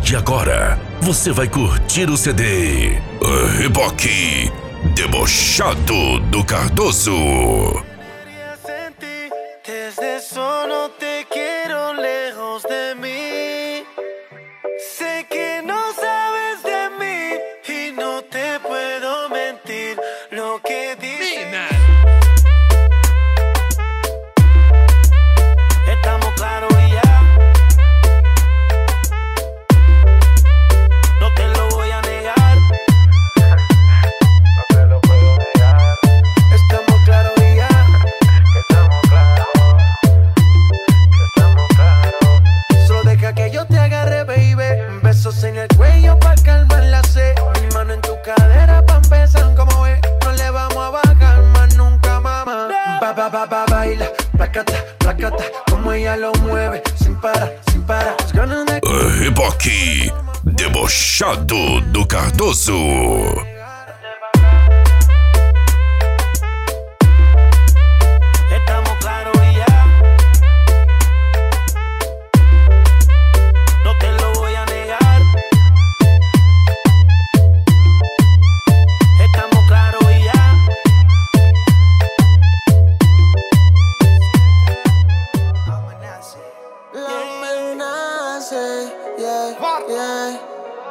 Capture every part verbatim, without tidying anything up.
de agora, você vai curtir o C D Reboque Debochado do Cardoso. Desde solo te quiero lejos de mí. Sé que no sabes de mí y no te puedo mentir lo que dicen. Estamos claros y ya. No te lo voy a negar. No te lo puedo negar. Estamos claros y ya. Estamos claros. Estamos claros. Solo deja que yo te agarre, baby. Besos en el cuello pa' calmar la sed. Mi mano en tu cadera pa' empezar, como ves. No le vamos a bajar más nunca, mamá. Ba, ba, ba, ba, baila, placata, placata. Como ella lo mueve, sin parar, sin parar. Las ganas de... Reboque Debochado do Cardoso. Estamos claros y ya. No te lo voy a negar. Estamos claros y ya. La amenaza, yeah, yeah.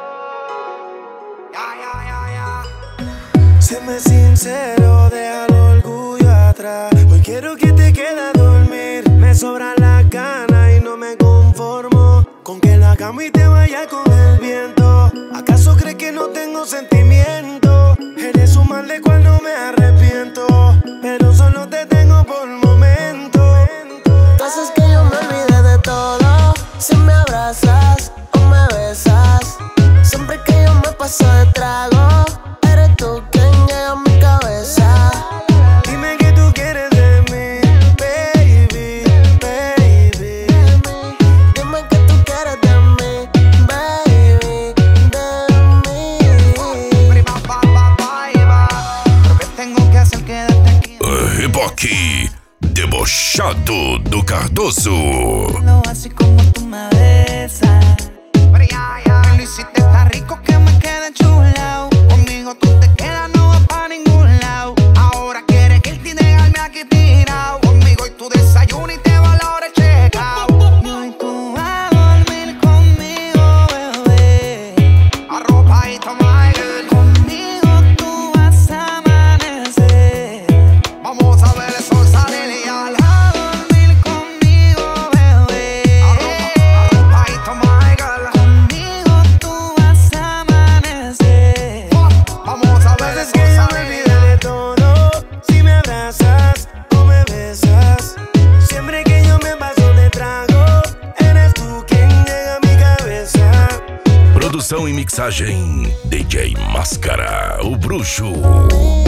Séme sincero, deja el orgullo atrás. Hoy quiero que te quedes a dormir. Me sobra la gana y no me conformo con que la cama y te vaya con el viento. ¿Acaso crees que no tengo sentimiento? Eres un mal de cual no me arrepiento, pero solo te tengo por momento. Haces que yo me olvide de todo. Si me abrazas o me besas, siempre que yo me paso de trago, eres tú quien llega a mi cabeza. Dime que tú quieres de mí, baby, baby. Dime que tú quieres de mí, baby, de mí. Lo que tengo que hacer quédate aquí. Reboque Debochado do Cardoso. Lo así como tú me besas. Me lo hiciste tan rico que me quedé chulao. Conmigo tú te quedas, no vas pa' ningún lado. Ahora quieres irte y dejarme aquí tirado. Conmigo y tu desayuno y te va la hora de check-out. Y hoy tú vas a dormir conmigo, bebé. Arropadito, my girl. Conmigo tú vas a amanecer. Vamos a ver el sol salir y al a dormir conmigo, bebé. Arropadito, my girl. Conmigo tú vas a amanecer. Vamos a ver el Haces sol que yo me salir y olvide de todo. Si me abrazas o me besas, siempre que yo me paso de trago, eres tú quien llega a mi cabeza. Produção e mixagem D J Máscara, o bruxo.